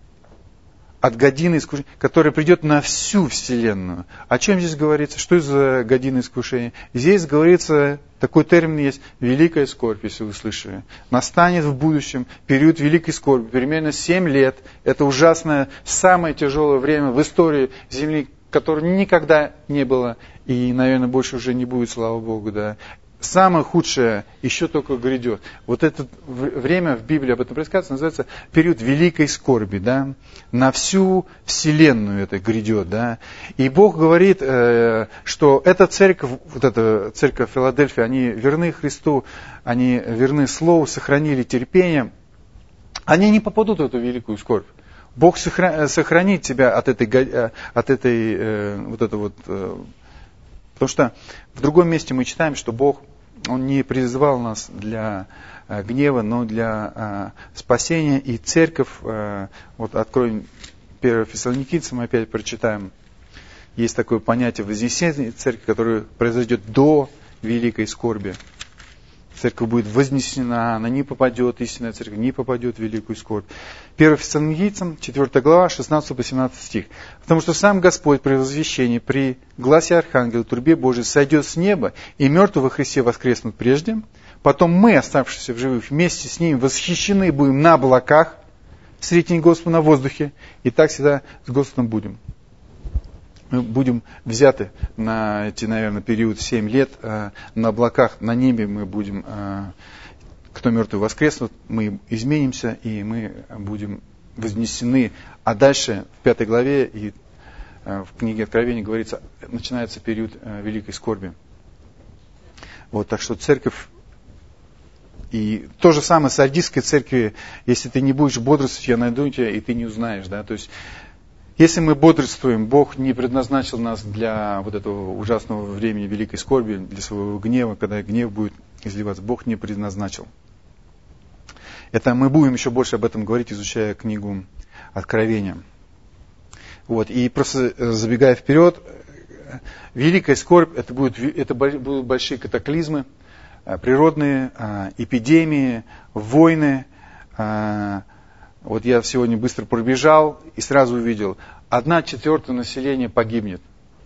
от годины искушения, которое придет на всю вселенную». О чем здесь говорится? Что это за година искушения? Здесь говорится, такой термин есть, великая скорбь, если вы слышали. Настанет в будущем период великой скорби, примерно 7 лет. Это ужасное, самое тяжелое время в истории Земли, которого никогда не было и, наверное, больше уже не будет, слава Богу, да. Самое худшее еще только грядет. Вот это время в Библии об этом предсказывается, называется период великой скорби, да, на всю вселенную это грядет, да. И Бог говорит, что эта церковь, вот эта церковь Филадельфии, они верны Христу, они верны Слову, сохранили терпение, они не попадут в эту великую скорбь. Бог сохранит тебя от этой потому что в другом месте мы читаем, что Бог, Он не призывал нас для гнева, но для спасения. И церковь, вот откроем 1 Фессалоникийцам, опять прочитаем, есть такое понятие вознесения церкви, которое произойдет до великой скорби. Церковь будет вознесена, она не попадет, истинная церковь не попадет в великую скорбь. 1 Фессалоникийцам, 4 глава, 16-18 стих. «Потому что сам Господь при возвещении, при гласе архангела, трубе Божией сойдет с неба, и мертвые во Христе воскреснут прежде. Потом мы, оставшиеся в живых, вместе с ними восхищены будем на облаках, встретим Господа на воздухе, и так всегда с Господом будем». Мы будем взяты на эти, наверное, период 7 лет на облаках, на небе мы будем, кто мертвый воскреснут, мы изменимся и мы будем вознесены. А дальше в 5 главе и в книге Откровения говорится, начинается период великой скорби. Вот, так что церковь, и то же самое с Сардийской церкви, если ты не будешь бодрствовать, я найду тебя, и ты не узнаешь, да, то есть если мы бодрствуем, Бог не предназначил нас для вот этого ужасного времени великой скорби, для своего гнева, когда гнев будет изливаться. Бог не предназначил. Это мы будем еще больше об этом говорить, изучая книгу Откровения. Вот. И просто забегая вперед, великая скорбь, это будут большие катаклизмы, природные, эпидемии, войны. Вот я сегодня быстро пробежал и сразу увидел, 1/4 населения погибнет.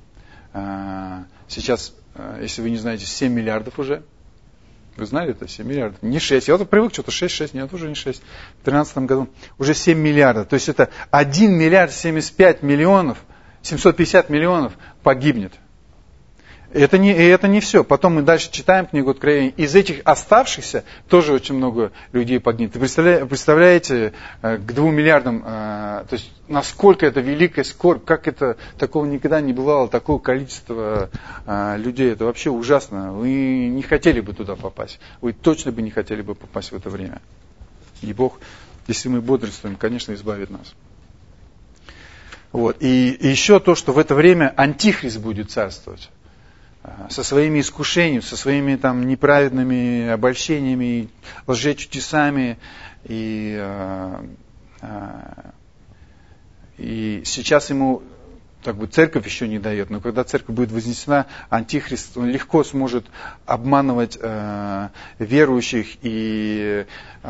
Сейчас, если вы не знаете, 7 миллиардов уже. Вы знали это? 7 миллиардов. Не 6. Я вот привык, что-то 6, нет, уже не 6. В 2013 году уже 7 миллиардов. То есть это 1 миллиард 75 миллионов, 750 миллионов погибнет. Это не все. Потом мы дальше читаем книгу Откровения. Из этих оставшихся тоже очень много людей погибнет. Представляете, к 2 миллиардам, то есть насколько это великая скорбь, как это, такого никогда не бывало, такое количество людей. Это вообще ужасно. Вы не хотели бы туда попасть. Вы точно бы не хотели бы попасть в это время. И Бог, если мы бодрствуем, конечно, избавит нас. Вот. И еще то, что в это время Антихрист будет царствовать. Со своими искушениями, со своими там неправедными обольщениями, лжечудесами. И сейчас ему церковь еще не дает, но когда церковь будет вознесена, Антихрист он легко сможет обманывать верующих и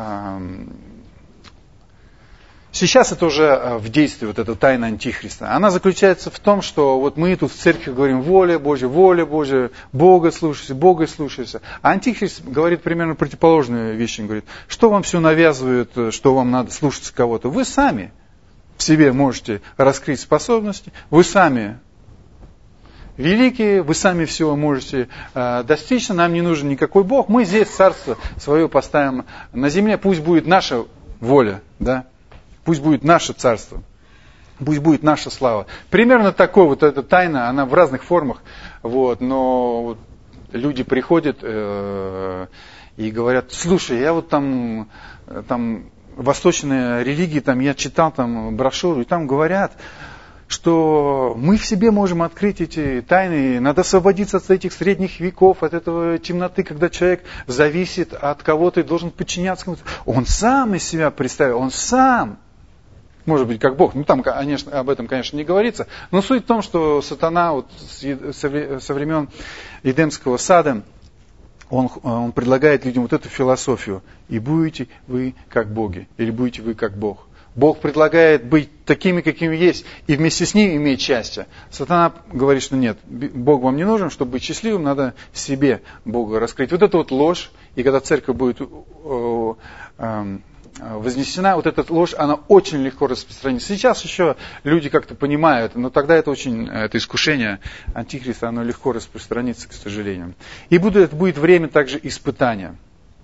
сейчас это уже в действии, вот эта тайна Антихриста. Она заключается в том, что вот мы тут в церкви говорим воля Божья, Бога слушайся. А Антихрист говорит примерно противоположную вещь. Он говорит, что вам все навязывают, что вам надо слушаться кого-то. Вы сами в себе можете раскрыть способности, вы сами великие, вы сами всего можете достичь, нам не нужен никакой Бог. Мы здесь царство свое поставим на земле, пусть будет наша воля, да? Пусть будет наше царство, пусть будет наша слава. Примерно такой вот эта тайна, она в разных формах, вот, но вот люди приходят и говорят, слушай, я вот там восточные религии, там я читал там брошюру, и там говорят, что мы в себе можем открыть эти тайны, надо освободиться от этих средних веков, от этого темноты, когда человек зависит от кого-то и должен подчиняться кому-то. Он сам из себя представил, он сам. Может быть, как Бог. Ну, там, конечно, об этом, конечно, не говорится. Но суть в том, что сатана вот, со времен Эдемского сада, он предлагает людям вот эту философию. И будете вы как боги, или будете вы как Бог. Бог предлагает быть такими, какими есть, и вместе с ним иметь счастье. Сатана говорит, что нет, Бог вам не нужен, чтобы быть счастливым, надо себе Бога раскрыть. Вот это вот ложь, и когда церковь будет вознесена, вот эта ложь, она очень легко распространится. Сейчас еще люди как-то понимают, но тогда это искушение Антихриста, оно легко распространится, к сожалению. И это будет время также испытания.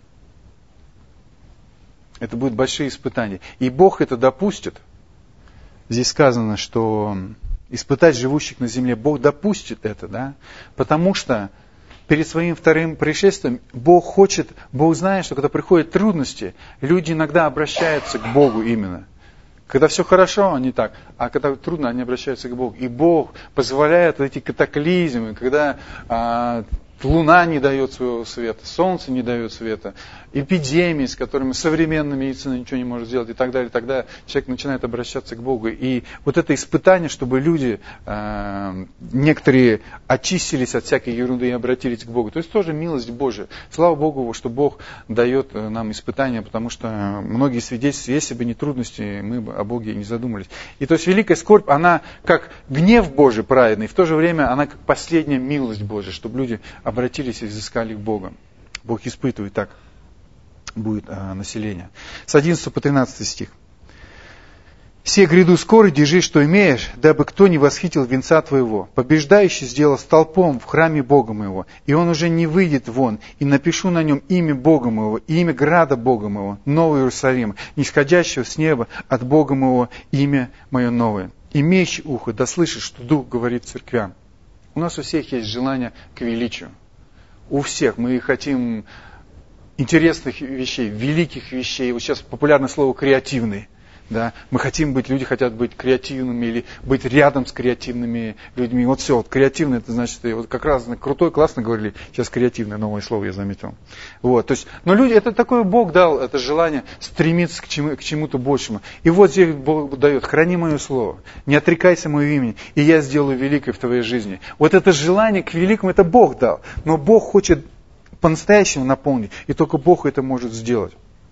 Это будут большие испытания. И Бог это допустит. Здесь сказано, что испытать живущих на земле, Бог допустит это, да? Потому что перед своим вторым пришествием Бог знает, что когда приходят трудности, люди иногда обращаются к Богу именно. Когда все хорошо, они так, а когда трудно, они обращаются к Богу. И Бог позволяет эти катаклизмы, когда Луна не дает своего света, Солнце не дает света, эпидемии, с которыми современная медицина ничего не может сделать и так далее. Тогда человек начинает обращаться к Богу. И вот это испытание, чтобы люди, некоторые очистились от всякой ерунды и обратились к Богу. То есть тоже милость Божия. Слава Богу, что Бог дает нам испытания, потому что многие свидетельства, если бы не трудности, мы бы о Боге не задумались. И то есть великая скорбь, она как гнев Божий праведный, в то же время она как последняя милость Божия, чтобы люди обратились и взыскали к Богу. Бог испытывает так. Будет население. С 11 по 13 стих. «Се гряду скоро, держи, что имеешь, дабы кто не восхитил венца твоего. Побеждающий сделал столпом в храме Бога моего, и он уже не выйдет вон, и напишу на нем имя Бога моего, и имя града Бога моего, Новый Иерусалим, нисходящего с неба от Бога моего, имя мое новое. Имеющий ухо, да слышит, что Дух говорит церквям». У нас у всех есть желание к величию. У всех. Мы хотим интересных вещей, великих вещей. Вот сейчас популярное слово «креативный». Да? Мы хотим быть, люди хотят быть креативными или быть рядом с креативными людьми. Вот все, вот креативный, это значит, вот как раз крутой, классно говорили, сейчас креативное новое слово я заметил. Вот, то есть, но люди, это такое Бог дал, это желание стремиться к чему-то большему. И вот здесь Бог дает: храни мое слово, не отрекайся моего имени, и я сделаю великое в твоей жизни. Вот это желание к великому, это Бог дал. Но Бог хочет по-настоящему наполнить, и только Бог это может сделать.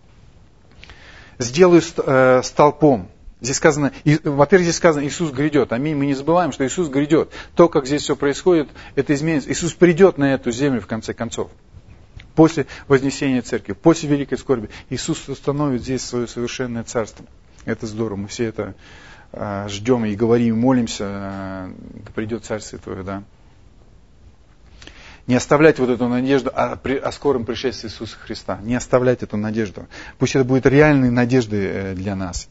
«Сделаю столпом». Здесь сказано, во-первых, здесь сказано, Иисус грядет. Аминь. Мы не забываем, что Иисус грядет. То, как здесь все происходит, это изменится. Иисус придет на эту землю в конце концов. После вознесения церкви, после великой скорби. Иисус установит здесь свое совершенное царство. Это здорово. Мы все это ждем и говорим, и молимся, да придет Царствие Твое, да. Не оставлять вот эту надежду о скором пришествии Иисуса Христа. Не оставлять эту надежду. Пусть это будет реальной надеждой для нас.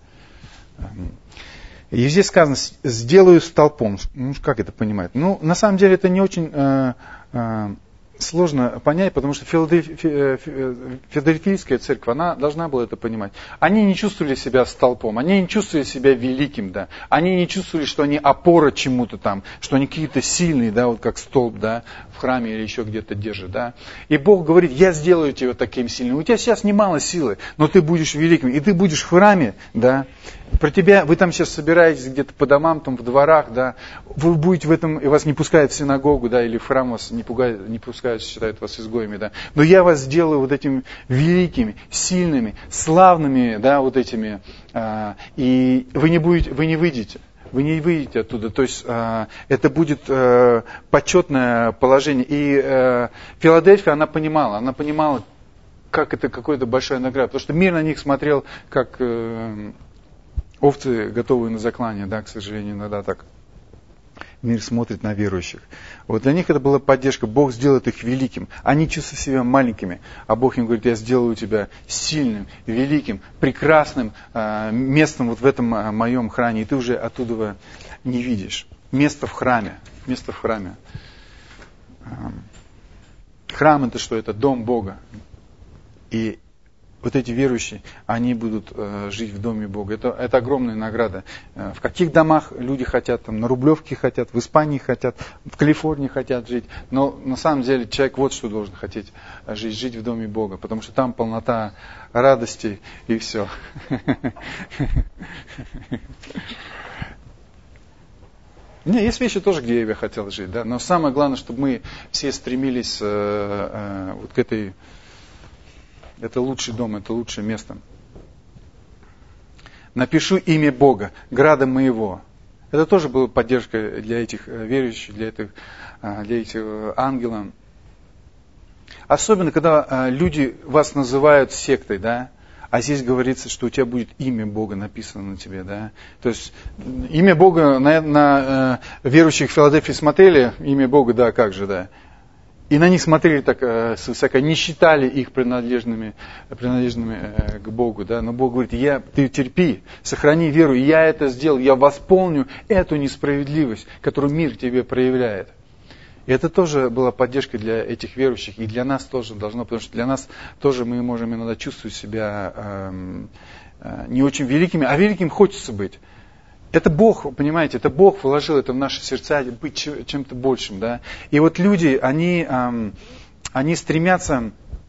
И здесь сказано, сделаю столпом. Ну, как это понимать? Ну, на самом деле, это не очень сложно понять, потому что Филадельфийская церковь, она должна была это понимать. Они не чувствовали себя столпом, они не чувствовали себя великим, да. Они не чувствовали, что они опора чему-то там, что они какие-то сильные, да, вот как столб, да, в храме или еще где-то держат, да. И Бог говорит, я сделаю тебя таким сильным. У тебя сейчас немало силы, но ты будешь великим, и ты будешь в храме, да. Про тебя, вы там сейчас собираетесь где-то по домам, там в дворах, да, вы будете в этом, и вас не пускают в синагогу, да, или в храм вас не пускают, считают вас изгоями, да. Но я вас сделаю вот этими великими, сильными, славными, да, вот этими, и вы не выйдете. Вы не выйдете оттуда. То есть это будет почетное положение. И Филадельфия, она понимала, как это какая-то большая награда. Потому что мир на них смотрел, как овцы, готовые на заклание, да, к сожалению, иногда так мир смотрит на верующих. Вот для них это была поддержка. Бог сделает их великим. Они чувствуют себя маленькими, а Бог им говорит, я сделаю тебя сильным, великим, прекрасным местом вот в этом моем храме. И ты уже оттуда не видишь. Место в храме. Место в храме. Храм это что? Это дом Бога. И вот эти верующие, они будут жить в доме Бога. Это огромная награда. В каких домах люди хотят, там, на Рублевке хотят, в Испании хотят, в Калифорнии хотят жить. Но на самом деле человек вот что должен хотеть жить в доме Бога. Потому что там полнота радости и все. Есть вещи тоже, где я бы хотел жить. Да? Но самое главное, чтобы мы все стремились вот к этой... Это лучший дом, это лучшее место. Напишу имя Бога, града моего. Это тоже была поддержка для этих верующих, для этих ангелов. Особенно, когда люди вас называют сектой, да, а здесь говорится, что у тебя будет имя Бога написано на тебе, да. То есть имя Бога на верующих в Филадельфии смотрели, имя Бога, да, как же, да. И на них смотрели так свысока, не считали их принадлежными к Богу. Да? Но Бог говорит, ты терпи, сохрани веру, и я это сделал, я восполню эту несправедливость, которую мир тебе проявляет. И это тоже была поддержка для этих верующих, и для нас тоже должно, потому что для нас тоже мы можем иногда чувствовать себя не очень великими, а великим хочется быть. Это Бог, понимаете, это Бог вложил это в наши сердца, быть чем-то большим, да. И вот люди, они стремятся,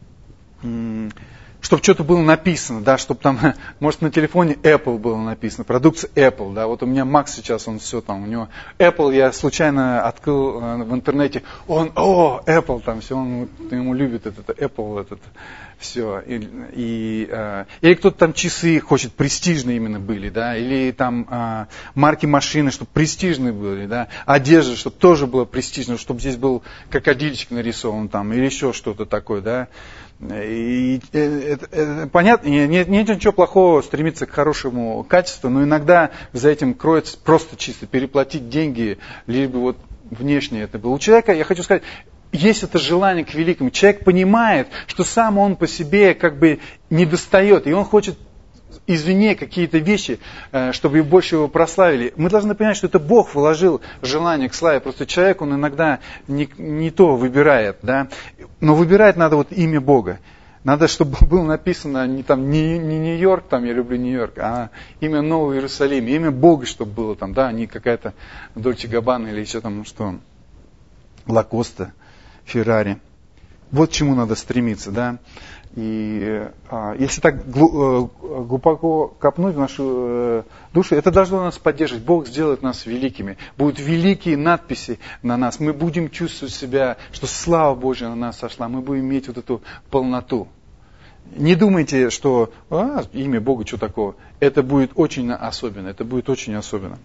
чтобы что-то было написано, да, чтобы там, может, на телефоне Apple было написано, продукция Apple, да. Вот у меня Макс сейчас, он все там, у него Apple, я случайно открыл в интернете, Apple там, все, он ему любит этот Apple, этот. Все. Или кто-то там часы хочет, престижные именно были, да, или там марки машины, чтобы престижные были, да, одежда, чтобы тоже было престижно, чтобы здесь был крокодильчик нарисован там, или еще что-то такое, да. И понятно, нет ничего плохого стремиться к хорошему качеству, но иногда за этим кроется просто чисто переплатить деньги, лишь бы вот внешне это было. У человека, я хочу сказать, есть это желание к великому. Человек понимает, что сам он по себе как бы не достает, и он хочет извне какие-то вещи, чтобы больше его прославили. Мы должны понять, что это Бог вложил желание к славе. Просто человек, он иногда не то выбирает, да. Но выбирать надо вот имя Бога. Надо, чтобы было написано не Нью-Йорк, там я люблю Нью-Йорк, а имя Нового Иерусалима, имя Бога, чтобы было там, да, не какая-то Дольче Габбана или еще там что, Лакоста, Феррари. Вот к чему надо стремиться, да. И если так глубоко копнуть в нашу душу, это должно нас поддерживать. Бог сделает нас великими. Будут великие надписи на нас. Мы будем чувствовать себя, что слава Божья на нас сошла. Мы будем иметь вот эту полноту. Не думайте, что имя Бога, что такого. Это будет очень особенно. Это будет очень особенно.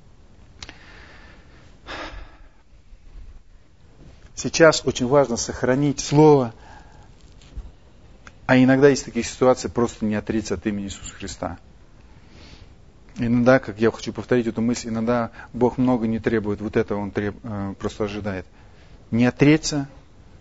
Сейчас очень важно сохранить Слово. А иногда есть такие ситуации, просто не отречься от имени Иисуса Христа. Иногда, как я хочу повторить эту мысль, иногда Бог много не требует, вот этого Он просто ожидает. Не отречься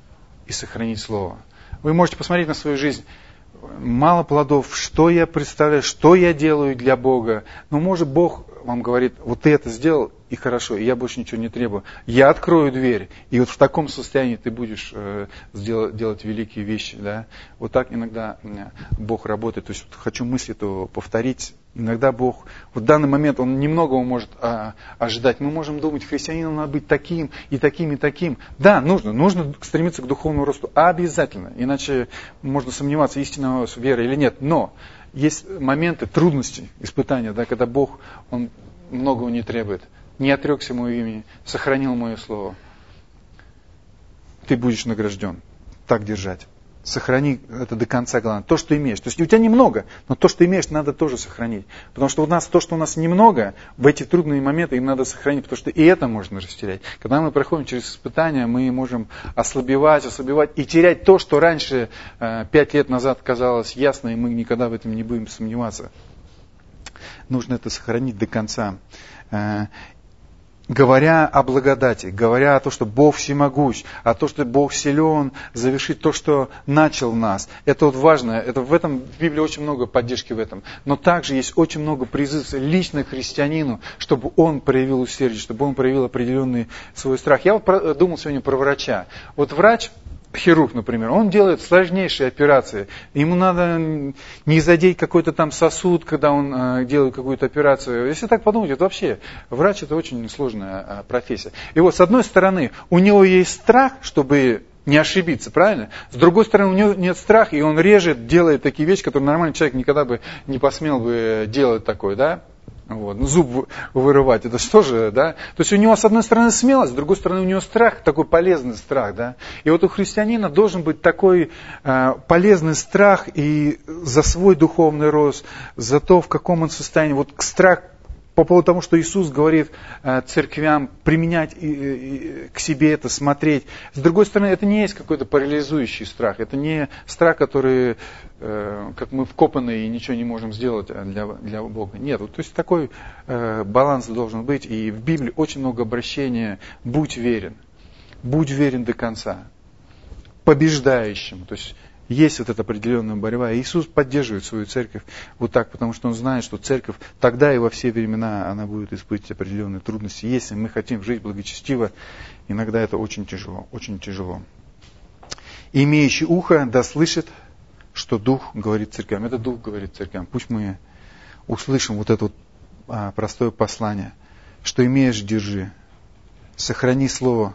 и сохранить Слово. Вы можете посмотреть на свою жизнь. Мало плодов, что я представляю, что я делаю для Бога. Но может Бог вам говорит, вот ты это сделал, и хорошо, и я больше ничего не требую. Я открою дверь, и вот в таком состоянии ты будешь делать великие вещи. Да? Вот так иногда Бог работает. То есть хочу мысль эту повторить. Иногда Бог, в данный момент, Он немногого может ожидать. Мы можем думать, христианином надо быть таким, и таким, и таким. Да, нужно стремиться к духовному росту. Обязательно. Иначе можно сомневаться, истинная вера или нет. Но есть моменты трудностей, испытания, да, когда Бог, Он многого не требует. Не отрекся моего имени, сохранил мое слово. Ты будешь награжден. Так держать. Сохрани это до конца, главное. То, что имеешь. То есть у тебя немного, но то, что имеешь, надо тоже сохранить. Потому что то, что у нас немного, в эти трудные моменты им надо сохранить, потому что и это можно растерять. Когда мы проходим через испытания, мы можем ослабевать и терять то, что раньше, 5 лет назад казалось ясно, и мы никогда в этом не будем сомневаться. Нужно это сохранить до конца. Говоря о благодати, говоря о том, что Бог всемогущ, о том, что Бог силен завершить то, что начал в нас. Это вот важно. Это в этом в Библии очень много поддержки в этом. Но также есть очень много призывов лично к христианину, чтобы он проявил усердие, чтобы он проявил определенный свой страх. Я вот думал сегодня про врача. Вот врач, хирург, например, он делает сложнейшие операции. Ему надо не задеть какой-то там сосуд, когда он делает какую-то операцию. Если так подумать, это вообще, врач это очень сложная профессия. И вот с одной стороны, у него есть страх, чтобы не ошибиться, правильно? С другой стороны, у него нет страха, и он режет, делает такие вещи, которые нормальный человек никогда бы не посмел бы делать такое, да? Вот. Зуб вырывать, это что же, да? То есть у него с одной стороны смелость, с другой стороны у него страх, такой полезный страх, да? И вот у христианина должен быть такой полезный страх и за свой духовный рост, за то, в каком он состоянии. Вот страх по поводу того, что Иисус говорит церквям, применять к себе это, смотреть. С другой стороны, это не есть какой-то парализующий страх. Это не страх, который, как мы вкопаны и ничего не можем сделать для Бога. Нет, вот, то есть такой баланс должен быть. И в Библии очень много обращения «будь верен». Будь верен до конца. Побеждающим. То есть есть вот эта определенная борьба. И Иисус поддерживает свою церковь вот так, потому что Он знает, что церковь тогда и во все времена она будет испытывать определенные трудности. Если мы хотим жить благочестиво, иногда это очень тяжело, очень тяжело. Имеющий ухо да слышит, что Дух говорит церквям. Это Дух говорит церквям. Пусть мы услышим вот это вот простое послание, что имеешь, держи. Сохрани слово,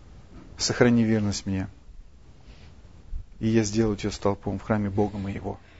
сохрани верность мне. И я сделаю тебя столпом в храме Бога моего.